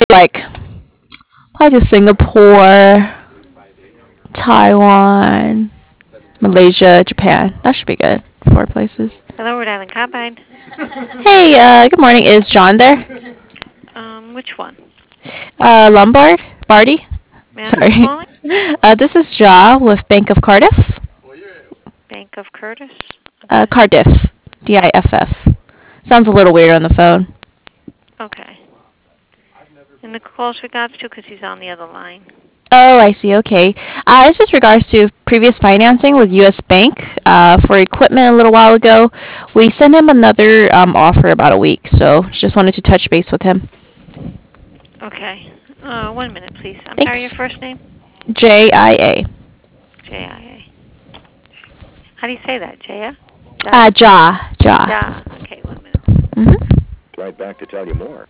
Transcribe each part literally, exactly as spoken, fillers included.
like probably to Singapore, Taiwan, Malaysia, Japan. That should be good. Four places. Hello, Rhode Island Combine. Hey, uh, good morning. Is John there? Um, which one? Uh, Lombard? Barty? May I ask who's Sorry. calling? Uh, this is Ja with Bank of Cardiff. Bank of Curtis. Uh, Okay. Cardiff. D I F F. Sounds a little weird on the phone. Okay. And the call's regards to because he's on the other line. Oh, I see. Okay. Uh, it's just regards to previous financing with U S. Bank uh, for equipment a little while ago. We sent him another um, offer about a week, so just wanted to touch base with him. Okay. Uh, one minute, please. I'm sorry, your Thanks. first name? J I A. J I A. How do you say that? Jaya? Uh, Ja? Ja. Ja. Ja. Okay, one minute. Mm-hmm. Right back to tell you more.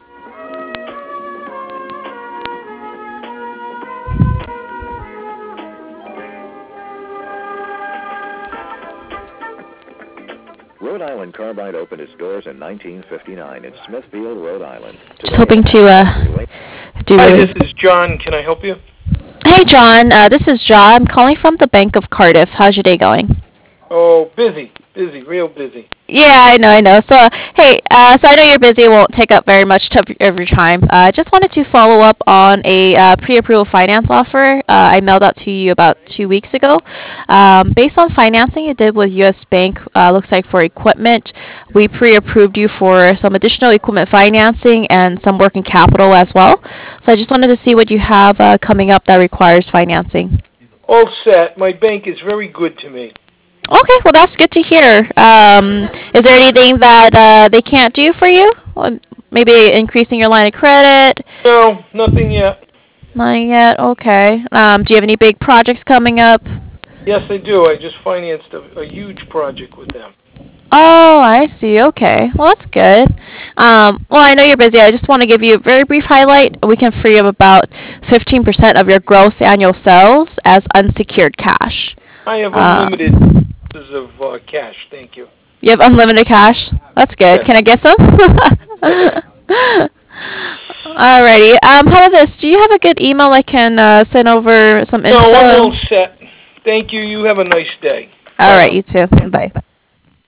Rhode Island Carbide opened its doors in nineteen fifty-nine in Smithfield, Rhode Island. Just hoping to uh, do Hi, really. this is John. Can I help you? Hey, John. Uh, this is Ja. I'm calling from the Bank of Cardiff. How's your day going? Oh, busy, busy, real busy. Yeah, I know, I know. So, uh, hey, uh, so I know you're busy. It won't take up very much of of your time. I uh, just wanted to follow up on a uh, pre-approval finance offer uh, I mailed out to you about two weeks ago. Um, based on financing you did with U S. Bank, uh, looks like for equipment, we pre-approved you for some additional equipment financing and some working capital as well. So I just wanted to see what you have uh, coming up that requires financing. All set. My bank is very good to me. Okay, well that's good to hear. Um, is there anything that uh, they can't do for you? Or maybe increasing your line of credit? No, nothing yet. Not yet. Okay. Um, do you have any big projects coming up? Yes, I do. I just financed a, a huge project with them. Oh, I see. Okay. Well, that's good. Um, well, I know you're busy. I just want to give you a very brief highlight. We can free up about fifteen percent of your gross annual sales as unsecured cash. I have Um, unlimited uses of uh, cash. Thank you. you have unlimited cash? That's good. Yes. Can I get some? Yes. Alrighty. Um, how about this? Do you have a good email I can uh, send over some No, I'm all info? set. Thank you. You have a nice day. Bye Alright, now. you too. Bye.